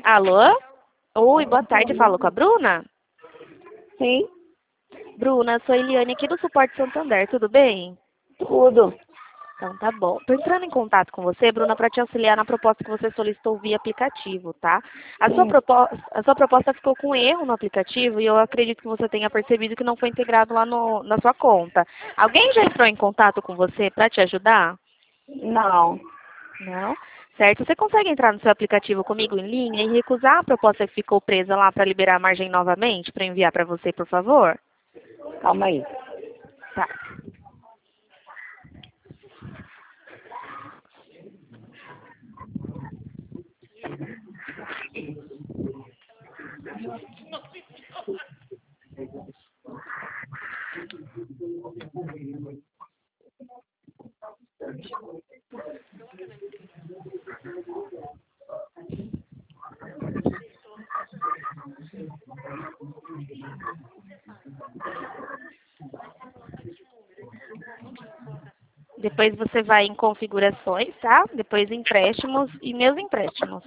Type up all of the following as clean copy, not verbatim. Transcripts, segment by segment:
Alô? Oi, boa tarde. Falo com a Bruna? Sim, Bruna, sou a Eliane aqui do Suporte Santander, tudo bem? tudo. Então tá bom. Tô entrando em contato com você, Bruna, para te auxiliar na proposta que você solicitou via aplicativo, tá? Sim. A sua proposta ficou com erro no aplicativo e eu acredito que você tenha percebido que não foi integrado lá na sua conta. Alguém já entrou em contato com você para te ajudar? Não, Não? Certo. Você consegue entrar no seu aplicativo comigo em linha e recusar a proposta que ficou presa lá para liberar a margem novamente, para enviar para você, por favor? calma aí. Tá. Depois você vai em configurações, tá? Depois empréstimos e meus empréstimos.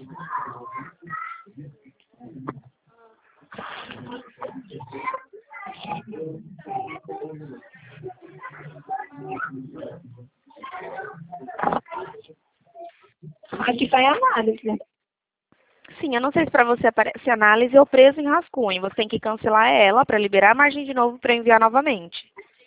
Aqui está em análise. Sim, eu não sei se para você aparece análise ou preso em rascunho. Você tem que cancelar ela para liberar a margem de novo para enviar novamente.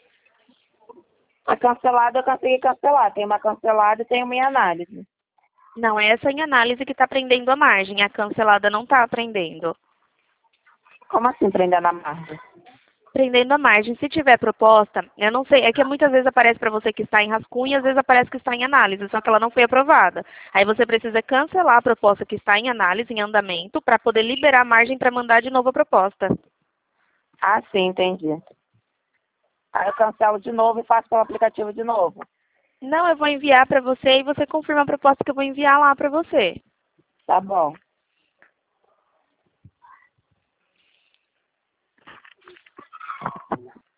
A cancelada eu consegui cancelar. Tem uma cancelada e tem uma em análise. Não é essa em análise que está prendendo a margem. A cancelada não está prendendo. Como assim prender na margem? Prendendo a margem. Se tiver proposta, eu não sei, é que muitas vezes aparece para você que está em rascunho e às vezes aparece que está em análise, só que ela não foi aprovada. Aí você precisa cancelar a proposta que está em análise, em andamento, para poder liberar a margem para mandar de novo a proposta. Ah, sim, entendi. Aí eu cancelo de novo e faço pelo aplicativo de novo. Não, eu vou enviar para você e você confirma a proposta que eu vou enviar lá para você. Tá bom.